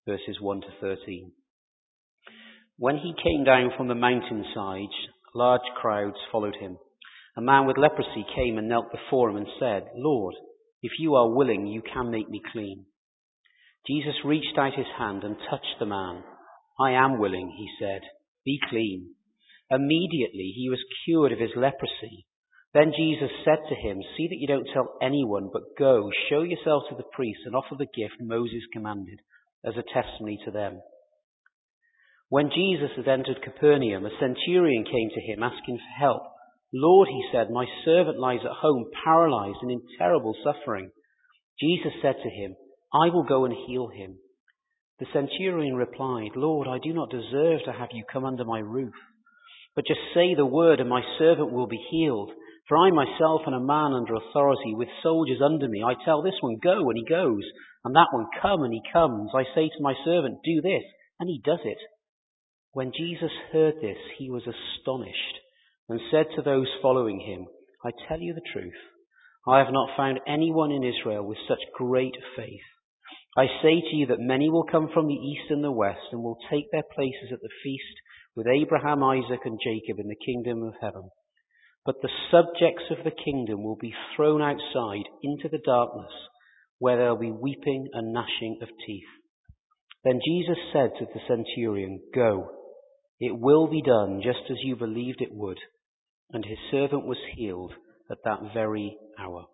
verses 1 to 13. When he came down from the mountainside, large crowds followed him. A man with leprosy came and knelt before him and said, "Lord, if you are willing, you can make me clean." Jesus reached out his hand and touched the man. "I am willing," he said. "Be clean." Immediately he was cured of his leprosy. Then Jesus said to him, "See that you don't tell anyone, but go, show yourself to the priests and offer the gift Moses commanded as a testimony to them." When Jesus had entered Capernaum, a centurion came to him asking for help. "Lord," he said, "my servant lies at home, paralyzed and in terrible suffering." Jesus said to him, "I will go and heal him." The centurion replied, "Lord, I do not deserve to have you come under my roof, but just say the word and my servant will be healed. For I myself am a man under authority with soldiers under me. I tell this one, 'Go,' and he goes, and that one, 'Come,' and he comes. I say to my servant, 'Do this,' and he does it." When Jesus heard this, he was astonished and said to those following him, "I tell you the truth, I have not found anyone in Israel with such great faith. I say to you that many will come from the east and the west and will take their places at the feast with Abraham, Isaac, and Jacob in the kingdom of heaven. But the subjects of the kingdom will be thrown outside into the darkness, where there will be weeping and gnashing of teeth." Then Jesus said to the centurion, "Go, it will be done just as you believed it would." And his servant was healed at that very hour.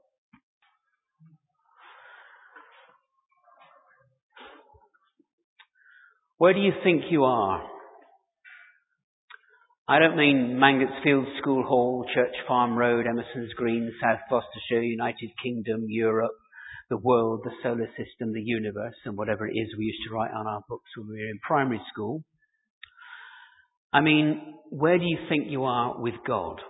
Where do you think you are? I don't mean Mangotsfield School Hall, Church Farm Road, Emerson's Green, South Gloucestershire, United Kingdom, Europe, the world, the solar system, the universe, and whatever it is we used to write on our books when we were in primary school. I mean, where do you think you are with God?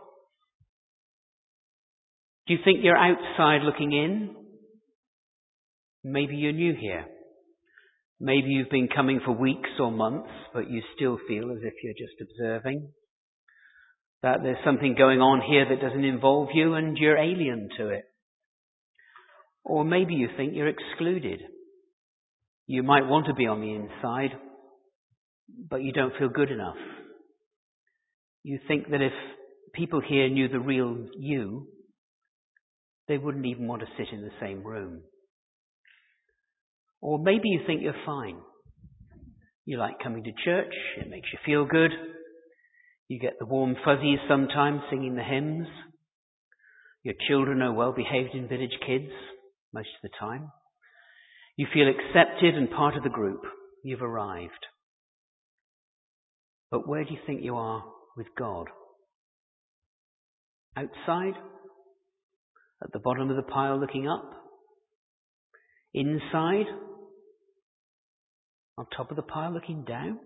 Do you think you're outside looking in? Maybe you're new here. Maybe you've been coming for weeks or months, but you still feel as if you're just observing. That there's something going on here that doesn't involve you and you're alien to it. Or maybe you think you're excluded. You might want to be on the inside, but you don't feel good enough. You think that if people here knew the real you, they wouldn't even want to sit in the same room. Or maybe you think you're fine. You like coming to church, it makes you feel good. You get the warm fuzzies sometimes singing the hymns. Your children are well-behaved in village kids most of the time. You feel accepted and part of the group. You've arrived. But where do you think you are with God? Outside? At the bottom of the pile looking up? Inside? On top of the pile looking down?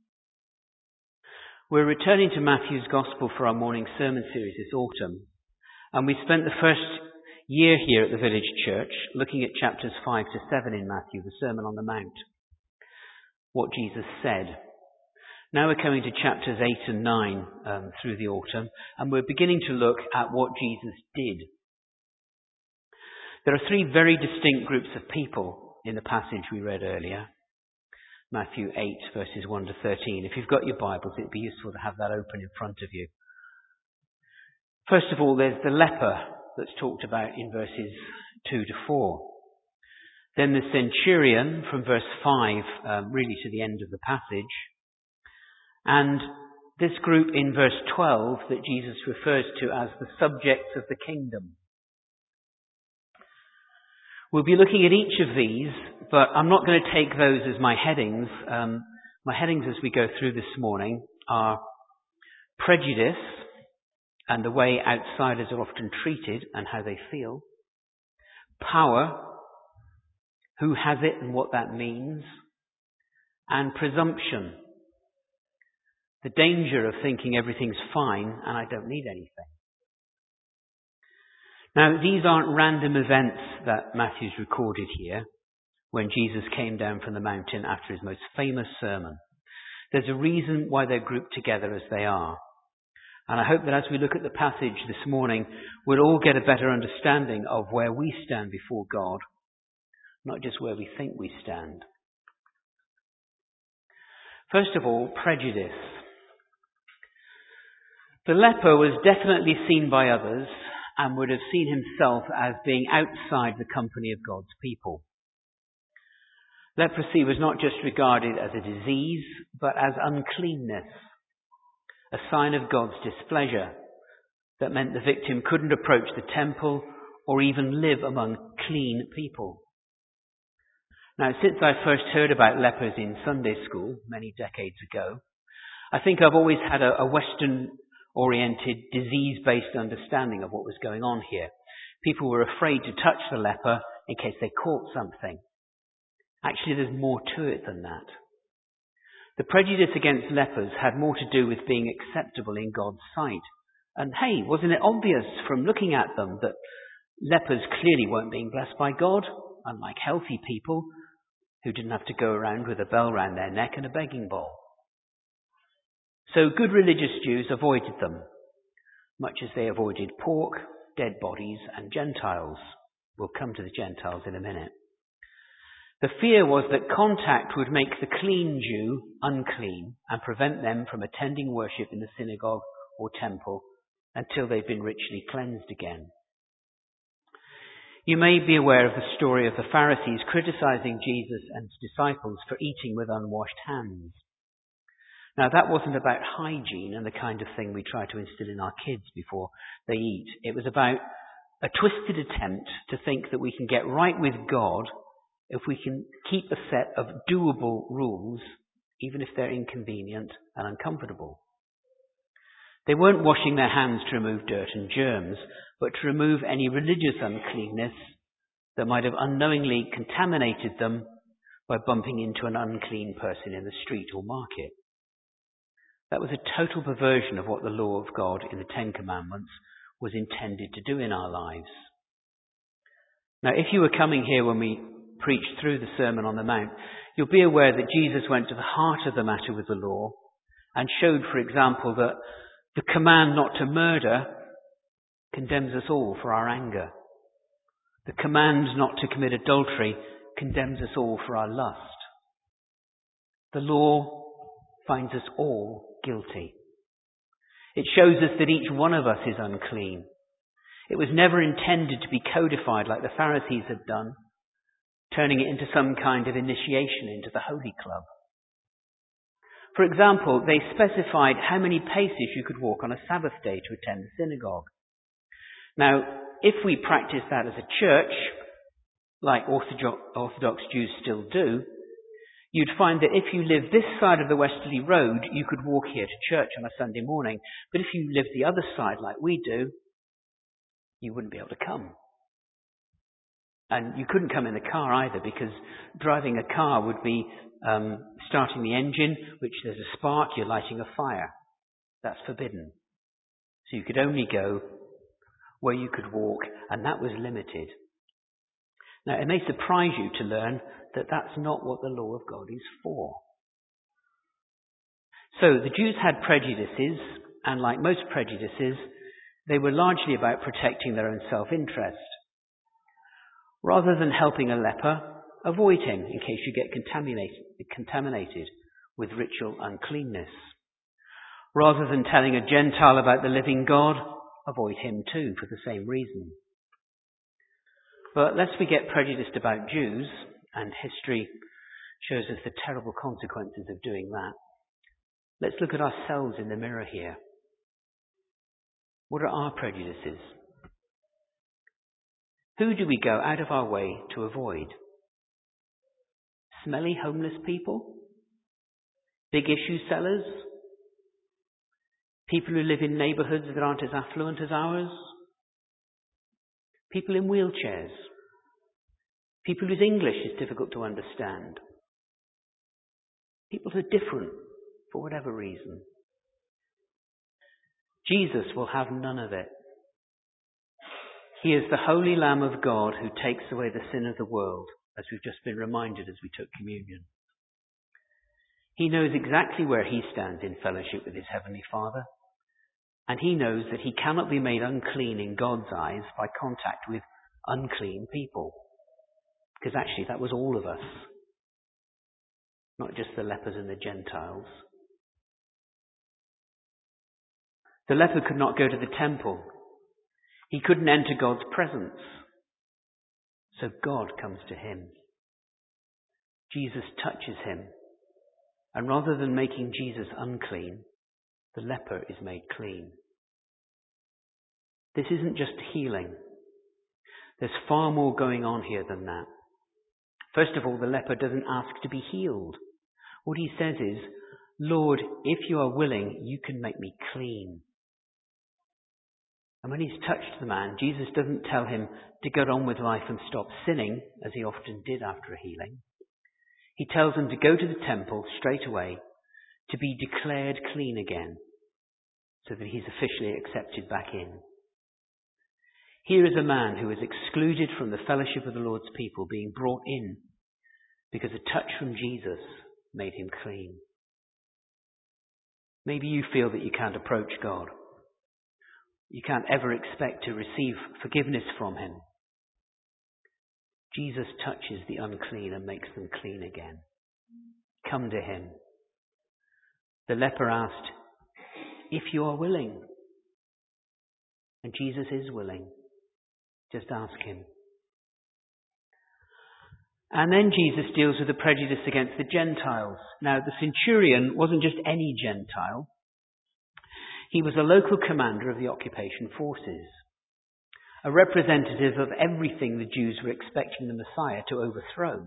We're returning to Matthew's Gospel for our morning sermon series this autumn. And we spent the first year here at the village church looking at chapters 5 to 7 in Matthew, the Sermon on the Mount. What Jesus said. Now we're coming to chapters 8 and 9 through the autumn, and we're beginning to look at what Jesus did. There are three very distinct groups of people in the passage we read earlier. Matthew 8, verses 1 to 13. If you've got your Bibles, it'd be useful to have that open in front of you. First of all, there's the leper that's talked about in verses 2 to 4. Then the centurion from verse 5, really to the end of the passage. And this group in verse 12 that Jesus refers to as the subjects of the kingdom. We'll be looking at each of these, but I'm not going to take those as my headings. My headings as we go through this morning are prejudice and the way outsiders are often treated and how they feel. Power, who has it and what that means. And presumption, the danger of thinking everything's fine and I don't need anything. Now, these aren't random events that Matthew's recorded here when Jesus came down from the mountain after his most famous sermon. There's a reason why they're grouped together as they are. And I hope that as we look at the passage this morning, we'll all get a better understanding of where we stand before God, not just where we think we stand. First of all, prejudice. The leper was definitely seen by others and would have seen himself as being outside the company of God's people. Leprosy was not just regarded as a disease, but as uncleanness, a sign of God's displeasure that meant the victim couldn't approach the temple or even live among clean people. Now, since I first heard about lepers in Sunday school many decades ago, I think I've always had a Western-oriented, disease-based understanding of what was going on here. People were afraid to touch the leper in case they caught something. Actually, there's more to it than that. The prejudice against lepers had more to do with being acceptable in God's sight. And hey, wasn't it obvious from looking at them that lepers clearly weren't being blessed by God, unlike healthy people who didn't have to go around with a bell round their neck and a begging bowl? So good religious Jews avoided them, much as they avoided pork, dead bodies, and Gentiles. We'll come to the Gentiles in a minute. The fear was that contact would make the clean Jew unclean and prevent them from attending worship in the synagogue or temple until they've been ritually cleansed again. You may be aware of the story of the Pharisees criticizing Jesus and his disciples for eating with unwashed hands. Now, that wasn't about hygiene and the kind of thing we try to instill in our kids before they eat. It was about a twisted attempt to think that we can get right with God if we can keep a set of doable rules, even if they're inconvenient and uncomfortable. They weren't washing their hands to remove dirt and germs, but to remove any religious uncleanness that might have unknowingly contaminated them by bumping into an unclean person in the street or market. That was a total perversion of what the law of God in the Ten Commandments was intended to do in our lives. Now, if you were coming here when we preached through the Sermon on the Mount, you'll be aware that Jesus went to the heart of the matter with the law and showed, for example, that the command not to murder condemns us all for our anger. The command not to commit adultery condemns us all for our lust. The law finds us all guilty. It shows us that each one of us is unclean. It was never intended to be codified like the Pharisees had done, turning it into some kind of initiation into the Holy Club. For example, they specified how many paces you could walk on a Sabbath day to attend the synagogue. Now, if we practice that as a church, like Orthodox Jews still do, you'd find that if you live this side of the Westerly Road, you could walk here to church on a Sunday morning. But if you live the other side like we do, you wouldn't be able to come. And you couldn't come in the car either, because driving a car would be starting the engine, which there's a spark, you're lighting a fire. That's forbidden. So you could only go where you could walk, and that was limited. Now, it may surprise you to learn that that's not what the law of God is for. So the Jews had prejudices, and like most prejudices, they were largely about protecting their own self-interest. Rather than helping a leper, avoid him in case you get contaminated with ritual uncleanness. Rather than telling a Gentile about the living God, avoid him too for the same reason. But lest we get prejudiced about Jews, and history shows us the terrible consequences of doing that, let's look at ourselves in the mirror here. What are our prejudices? Who do we go out of our way to avoid? Smelly homeless people? Big issue sellers? People who live in neighbourhoods that aren't as affluent as ours? People in wheelchairs? People whose English is difficult to understand? People who are different for whatever reason? Jesus will have none of it. He is the Holy Lamb of God who takes away the sin of the world, as we've just been reminded as we took communion. He knows exactly where he stands in fellowship with his Heavenly Father, and he knows that he cannot be made unclean in God's eyes by contact with unclean people, because actually that was all of us. not just the lepers and the Gentiles. The leper could not go to the temple. He couldn't enter God's presence. So God comes to him. Jesus touches him. And rather than making Jesus unclean, the leper is made clean. This isn't just healing. There's far more going on here than that. First of all, the leper doesn't ask to be healed. What he says is, Lord, if you are willing, you can make me clean. And when he's touched the man, Jesus doesn't tell him to get on with life and stop sinning, as he often did after a healing. He tells him to go to the temple straight away, to be declared clean again, so that he's officially accepted back in. Here is a man who is excluded from the fellowship of the Lord's people being brought in because a touch from Jesus made him clean. Maybe you feel that you can't approach God. You can't ever expect to receive forgiveness from him. Jesus touches the unclean and makes them clean again. Come to him. The leper asked, if you are willing. And Jesus is willing. Just ask him. And then Jesus deals with the prejudice against the Gentiles. Now, the centurion wasn't just any Gentile. He was a local commander of the occupation forces, a representative of everything the Jews were expecting the Messiah to overthrow.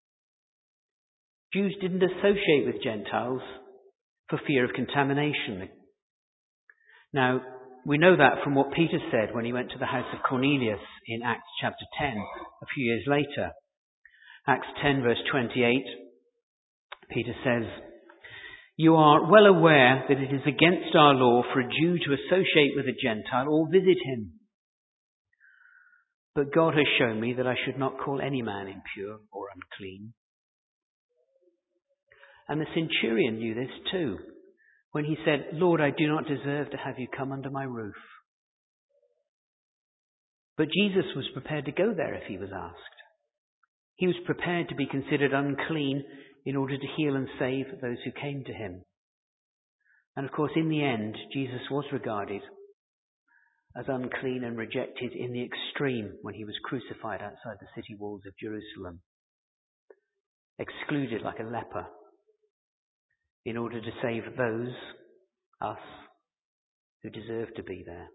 Jews didn't associate with Gentiles for fear of contamination. Now, we know that from what Peter said when he went to the house of Cornelius in Acts chapter 10, a few years later. Acts 10 verse 28, Peter says, you are well aware that it is against our law for a Jew to associate with a Gentile or visit him. But God has shown me that I should not call any man impure or unclean. And the centurion knew this too, when he said, Lord, I do not deserve to have you come under my roof. But Jesus was prepared to go there if he was asked. He was prepared to be considered unclean in order to heal and save those who came to him. And of course, in the end, Jesus was regarded as unclean and rejected in the extreme when he was crucified outside the city walls of Jerusalem, excluded like a leper, in order to save those, us, who deserve to be there.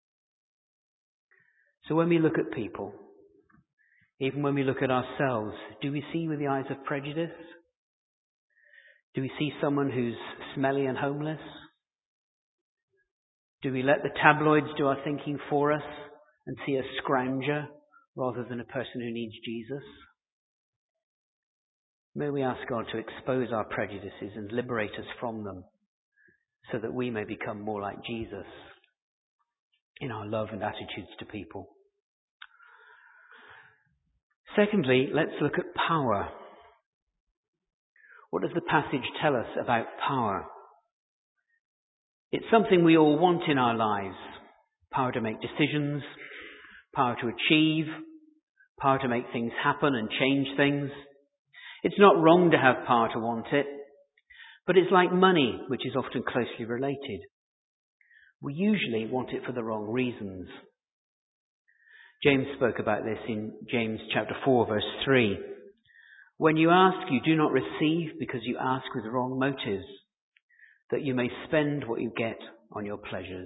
So when we look at people, even when we look at ourselves, do we see with the eyes of prejudice? Do we see someone who's smelly and homeless? Do we let the tabloids do our thinking for us and see a scrounger rather than a person who needs Jesus? May we ask God to expose our prejudices and liberate us from them so that we may become more like Jesus in our love and attitudes to people. Secondly, let's look at power. What does the passage tell us about power? It's something we all want in our lives. Power to make decisions, power to achieve, power to make things happen and change things. It's not wrong to have power to want it, but it's like money, which is often closely related. We usually want it for the wrong reasons. James spoke about this in James chapter 4, verse 3. When you ask, you do not receive because you ask with wrong motives, that you may spend what you get on your pleasures.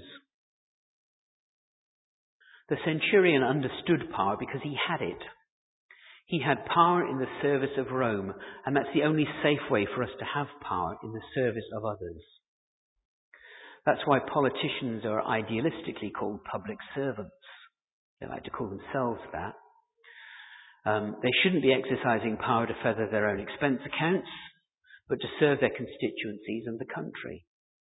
The centurion understood power because he had it. He had power in the service of Rome, and that's the only safe way for us to have power, in the service of others. That's why politicians are idealistically called public servants. They like to call themselves that. They shouldn't be exercising power to feather their own expense accounts, but to serve their constituencies and the country.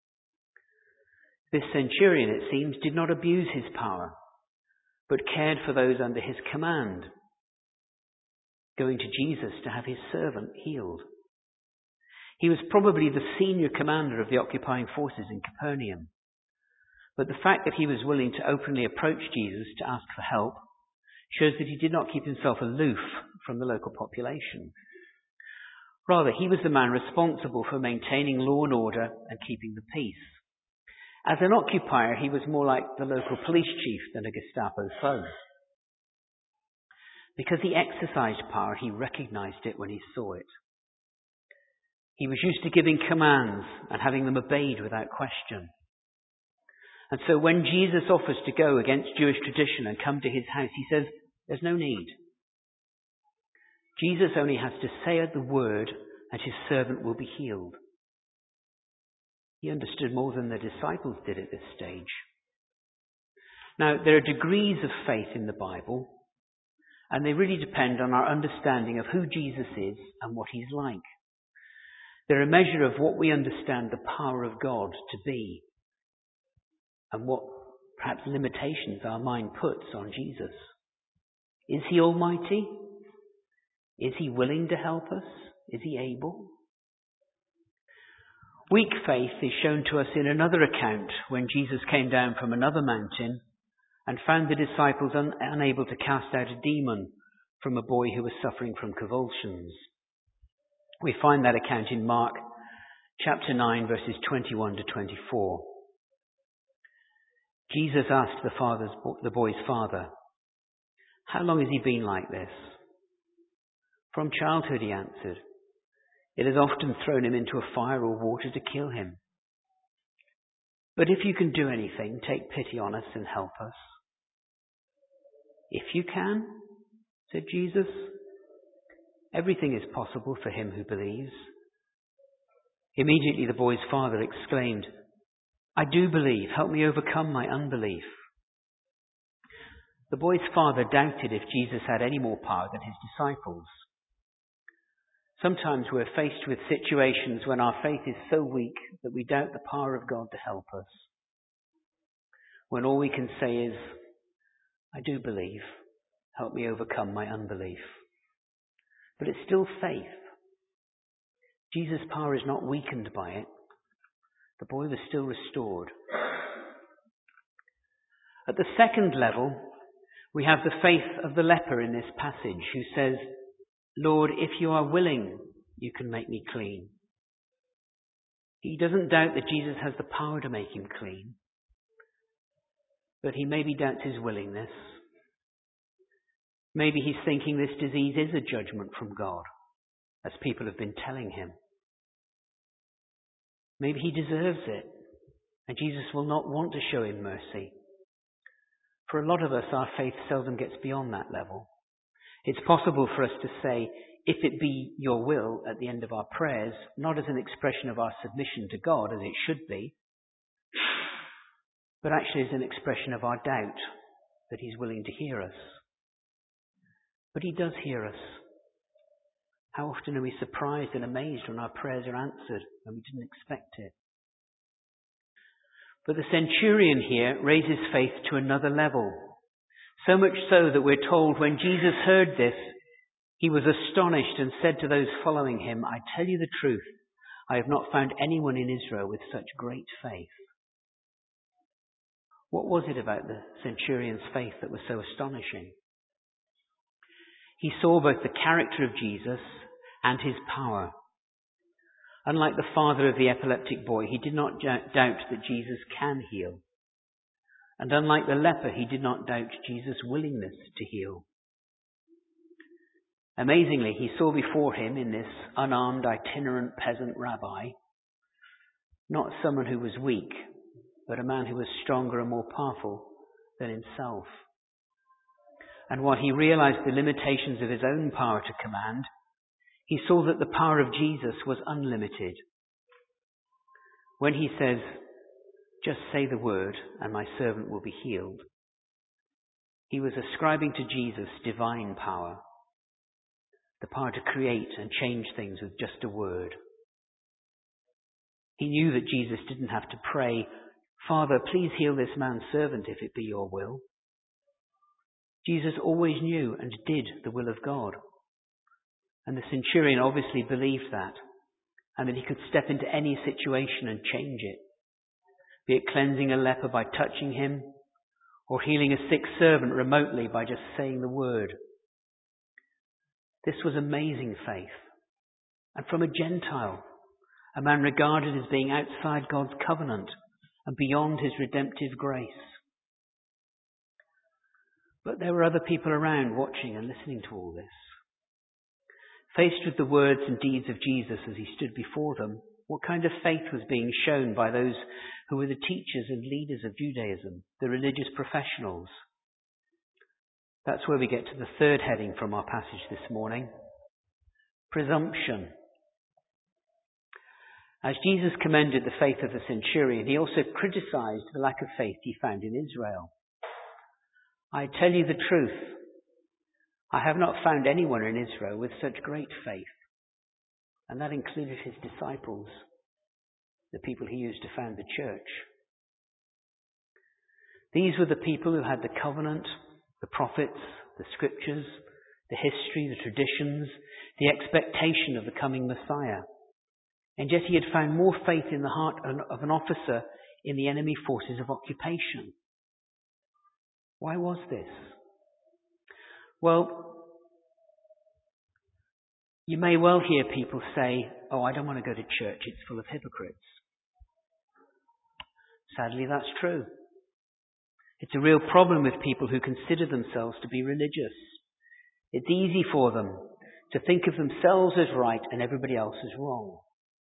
This centurion, it seems, did not abuse his power, but cared for those under his command, going to Jesus to have his servant healed. He was probably the senior commander of the occupying forces in Capernaum. But the fact that he was willing to openly approach Jesus to ask for help shows that he did not keep himself aloof from the local population. Rather, he was the man responsible for maintaining law and order and keeping the peace. As an occupier, he was more like the local police chief than a Gestapo foe. Because he exercised power, he recognized it when he saw it. He was used to giving commands and having them obeyed without question. And so when Jesus offers to go against Jewish tradition and come to his house, he says, there's no need. Jesus only has to say the word and his servant will be healed. He understood more than the disciples did at this stage. Now, there are degrees of faith in the Bible, and they really depend on our understanding of who Jesus is and what he's like. They're a measure of what we understand the power of God to be, and what perhaps limitations our mind puts on Jesus. Is he almighty? Is he willing to help us? Is he able? Weak faith is shown to us in another account when Jesus came down from another mountain and found the disciples unable to cast out a demon from a boy who was suffering from convulsions. We find that account in Mark chapter 9, verses 21 to 24. Jesus asked the boy's father, "How long has he been like this?" "From childhood," he answered. "It has often thrown him into a fire or water to kill him. But if you can do anything, take pity on us and help us." "If you can," said Jesus, "everything is possible for him who believes." Immediately the boy's father exclaimed, "I do believe. Help me overcome my unbelief." The boy's father doubted if Jesus had any more power than his disciples. Sometimes we're faced with situations when our faith is so weak that we doubt the power of God to help us. When all we can say is, "I do believe. Help me overcome my unbelief." But it's still faith. Jesus' power is not weakened by it. The boy was still restored. At the second level, we have the faith of the leper in this passage who says, "Lord, if you are willing, you can make me clean." He doesn't doubt that Jesus has the power to make him clean, but he maybe doubts his willingness. Maybe he's thinking this disease is a judgment from God, as people have been telling him. Maybe he deserves it, and Jesus will not want to show him mercy. For a lot of us, our faith seldom gets beyond that level. It's possible for us to say, "If it be your will," at the end of our prayers, not as an expression of our submission to God, as it should be, but actually as an expression of our doubt that he's willing to hear us. But he does hear us. How often are we surprised and amazed when our prayers are answered and we didn't expect it? But the centurion here raises faith to another level. So much so that we're told when Jesus heard this, he was astonished and said to those following him, "I tell you the truth, I have not found anyone in Israel with such great faith." What was it about the centurion's faith that was so astonishing? He saw both the character of Jesus and his power. Unlike the father of the epileptic boy, he did not doubt that Jesus can heal. And unlike the leper, he did not doubt Jesus' willingness to heal. Amazingly, he saw before him in this unarmed, itinerant peasant rabbi, not someone who was weak, but a man who was stronger and more powerful than himself. And while he realized the limitations of his own power to command, he saw that the power of Jesus was unlimited. When he says, "Just say the word and my servant will be healed," he was ascribing to Jesus divine power, the power to create and change things with just a word. He knew that Jesus didn't have to pray, "Father, please heal this man's servant if it be your will." Jesus always knew and did the will of God. And the centurion obviously believed that, and that he could step into any situation and change it, be it cleansing a leper by touching him, or healing a sick servant remotely by just saying the word. This was amazing faith. and from a Gentile, a man regarded as being outside God's covenant and beyond his redemptive grace. But there were other people around watching and listening to all this. Faced with the words and deeds of Jesus as he stood before them, what kind of faith was being shown by those who were the teachers and leaders of Judaism, the religious professionals? That's where we get to the third heading from our passage this morning. Presumption. As Jesus commended the faith of the centurion, he also criticized the lack of faith he found in Israel. I tell you the truth, I have not found anyone in Israel with such great faith. And that included his disciples, the people he used to found the church. These were the people who had the covenant, the prophets, the scriptures, the history, the traditions, the expectation of the coming Messiah. And yet he had found more faith in the heart of an officer in the enemy forces of occupation. Why was this? Well, you may well hear people say, "Oh, I don't want to go to church, it's full of hypocrites." Sadly, that's true. It's a real problem with people who consider themselves to be religious. It's easy for them to think of themselves as right and everybody else as wrong.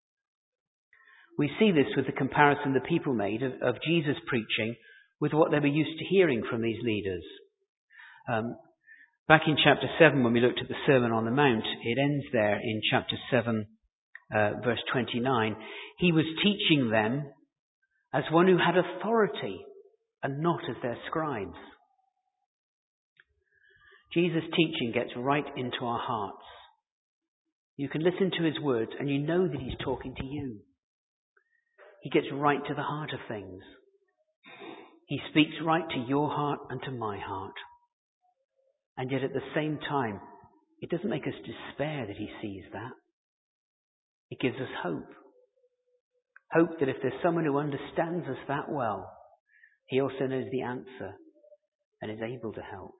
We see this with the comparison the people made of Jesus preaching with what they were used to hearing from these leaders. Back in chapter 7, when we looked at the Sermon on the Mount, it ends there in chapter 7, verse 29. He was teaching them as one who had authority and not as their scribes. Jesus' teaching gets right into our hearts. You can listen to his words and you know that he's talking to you. He gets right to the heart of things. He speaks right to your heart and to my heart. And yet at the same time, it doesn't make us despair that he sees that. It gives us hope. Hope that if there's someone who understands us that well, he also knows the answer and is able to help.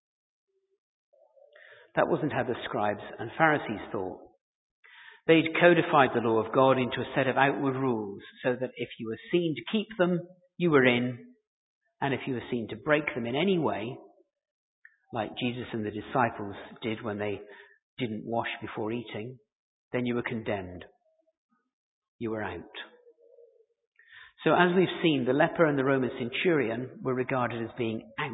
That wasn't how the scribes and Pharisees thought. They'd codified the law of God into a set of outward rules so that if you were seen to keep them, you were in, and if you were seen to break them in any way, like Jesus and the disciples did when they didn't wash before eating, then you were condemned. You were out. So as we've seen, the leper and the Roman centurion were regarded as being out.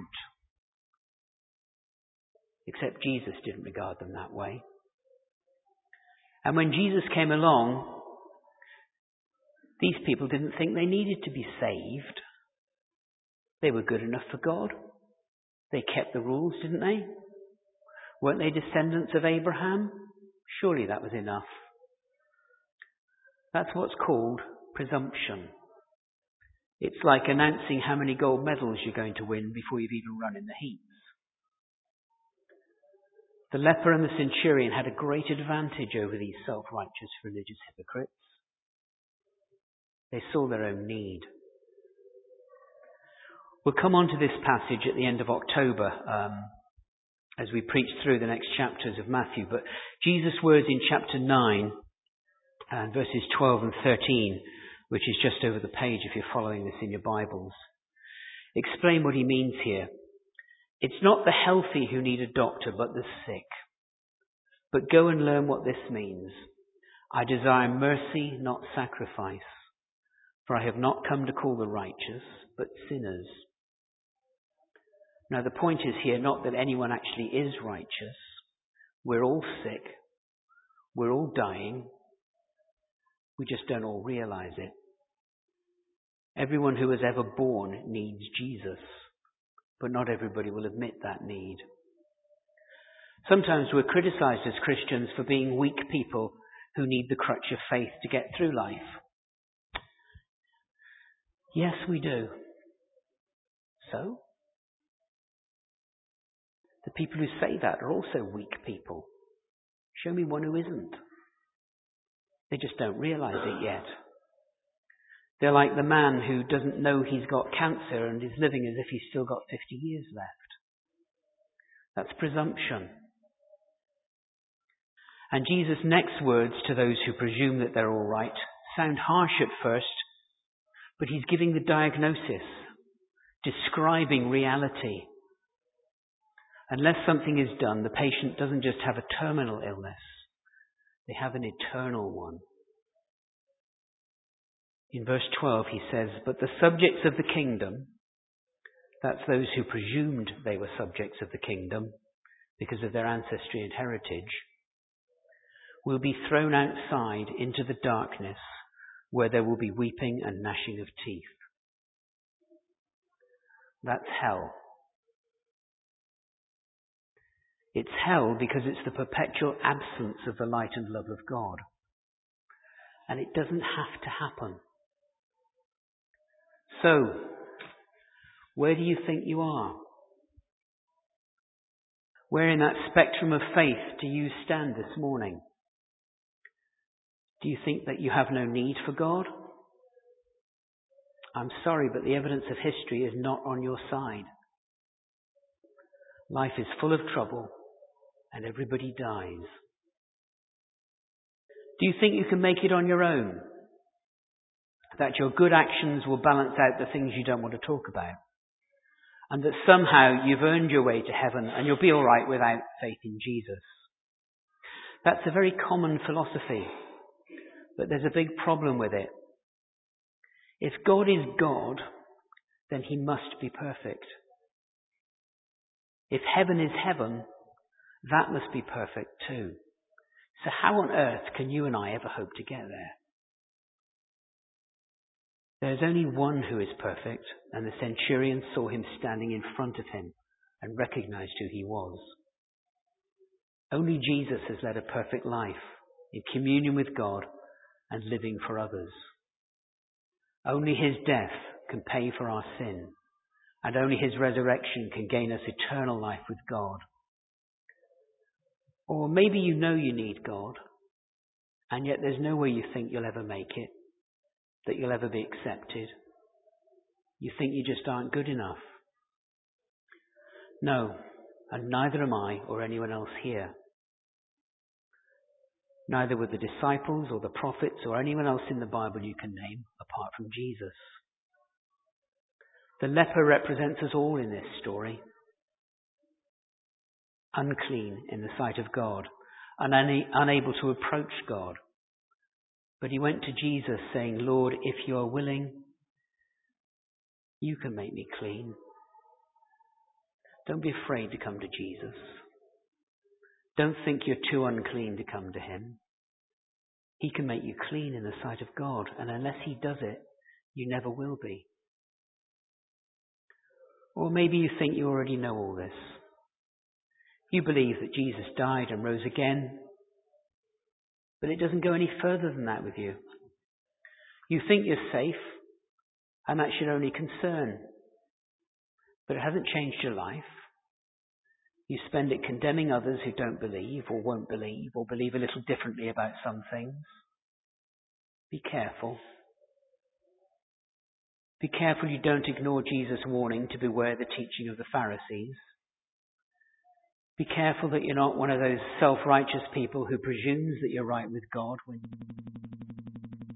Except Jesus didn't regard them that way. And when Jesus came along, these people didn't think they needed to be saved. They were good enough for God. They kept the rules, didn't they? Weren't they descendants of Abraham? Surely that was enough. That's what's called presumption. It's like announcing how many gold medals you're going to win before you've even run in the heats. The leper and the centurion had a great advantage over these self-righteous religious hypocrites. They saw their own need. We'll come on to this passage at the end of October as we preach through the next chapters of Matthew. But Jesus' words in chapter 9 and verses 12 and 13, which is just over the page if you're following this in your Bibles, explain what he means here. It's not the healthy who need a doctor, but the sick. But go and learn what this means. I desire mercy, not sacrifice. For I have not come to call the righteous, but sinners. Now the point is here not that anyone actually is righteous. We're all sick. We're all dying. We just don't all realize it. Everyone who was ever born needs Jesus. But not everybody will admit that need. Sometimes we're criticized as Christians for being weak people who need the crutch of faith to get through life. Yes, we do. So? The people who say that are also weak people. Show me one who isn't. They just don't realize it yet. They're like the man who doesn't know he's got cancer and is living as if he's still got 50 years left. That's presumption. And Jesus' next words to those who presume that they're all right sound harsh at first, but he's giving the diagnosis, describing reality. Unless something is done, the patient doesn't just have a terminal illness, they have an eternal one. In verse 12 he says, "But the subjects of the kingdom," that's those who presumed they were subjects of the kingdom because of their ancestry and heritage, "will be thrown outside into the darkness where there will be weeping and gnashing of teeth." That's hell. It's hell because it's the perpetual absence of the light and love of God. And it doesn't have to happen. So, where do you think you are? Where in that spectrum of faith do you stand this morning? Do you think that you have no need for God? I'm sorry, but the evidence of history is not on your side. Life is full of trouble, and everybody dies. Do you think you can make it on your own? That your good actions will balance out the things you don't want to talk about? And that somehow you've earned your way to heaven and you'll be all right without faith in Jesus? That's a very common philosophy, but there's a big problem with it. If God is God, then he must be perfect. If heaven is heaven, that must be perfect too. So how on earth can you and I ever hope to get there? There is only one who is perfect, and the centurion saw him standing in front of him and recognized who he was. Only Jesus has led a perfect life in communion with God and living for others. Only his death can pay for our sin, and only his resurrection can gain us eternal life with God. Or maybe you know you need God, and yet there's no way you think you'll ever make it, that you'll ever be accepted. You think you just aren't good enough. No, and neither am I or anyone else here. Neither were the disciples or the prophets or anyone else in the Bible you can name, apart from Jesus. The leper represents us all in this story. Unclean in the sight of God, and unable to approach God. But he went to Jesus saying, "Lord, if you are willing, you can make me clean." Don't be afraid to come to Jesus. Don't think you're too unclean to come to him. He can make you clean in the sight of God, and unless he does it, you never will be. Or maybe you think you already know all this. You believe that Jesus died and rose again, but it doesn't go any further than that with you. You think you're safe, and that's your only concern. But it hasn't changed your life. You spend it condemning others who don't believe or won't believe or believe a little differently about some things. Be careful. Be careful you don't ignore Jesus' warning to beware the teaching of the Pharisees. Be careful that you're not one of those self-righteous people who presumes that you're right with God when